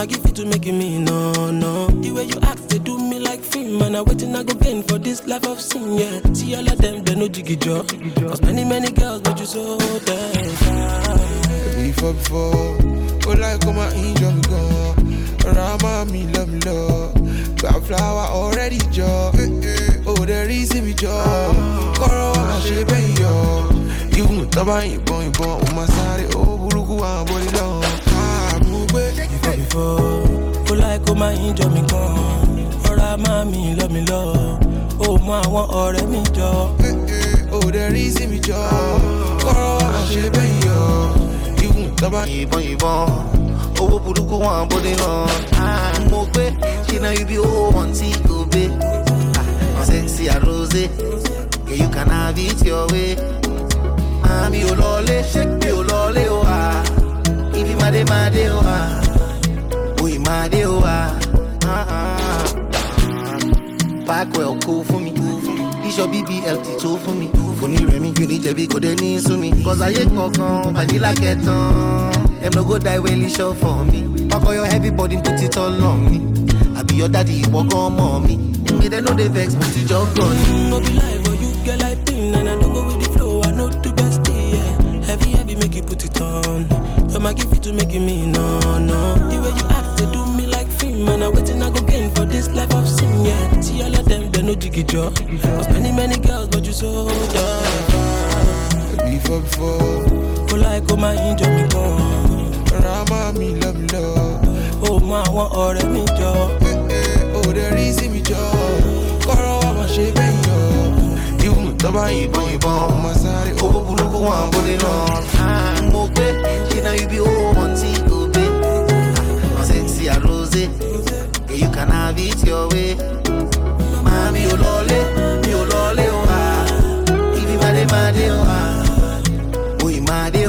my gift to making me no. The way you act, they do me like film, man. I waiting, I go gain for this life of sin, yeah. See all of them, they no jiggy job. Cause many girls, but you so damn. Before, oh like come on, enjoy me go. Rama me love me love. Got flower already joy. Oh there is me joy. Koro wa she be yo. You taba ibon on my side. Oh buruku wa body long. Ah move before. Oh like come on, enjoy me go. Rama me love me love. Oh my want already me joy. Oh there is me joy. Koro wa she be yo. Taba ibon. Oh, buruku wan body long. Mo pe, she know you be oh one see to be. Sexy and rosy, yeah you can have it your way. Mami olole, shake me olole oh ah. If you made oh ah, we made oh ah. Back well cool for me. This your BBLT too for me. For me Remy, you need to be good and to me. Cause I ain't gonna vanilla get on. Them no go die when you show for me. Pack all your heavy body, put it all on me. I be your daddy, you walk on mommy. Me they know they vex, but you jump on me. No be lie, but you get like pin, and I don't go with the flow. I know the best, yeah. Heavy, make you put it on. So my gift to making me no. The way you act, they do me like film, and I waiting, I go gain for this life of sin, yeah. See all of them, they no jiggy job. Cause many girls, but you so dumb. Before. Oh like oh my enjoy me go. Rama me love me love. Oh my want already me job. Oh there is me joy. Koro wa she be yo. You taba ibon on my side. Oh buruku wan body long. Mo pe, she know you be oh one see to be. Sexy and rosy, yeah you can have it your way. Mami olole oh ah. If you made oh ah, we made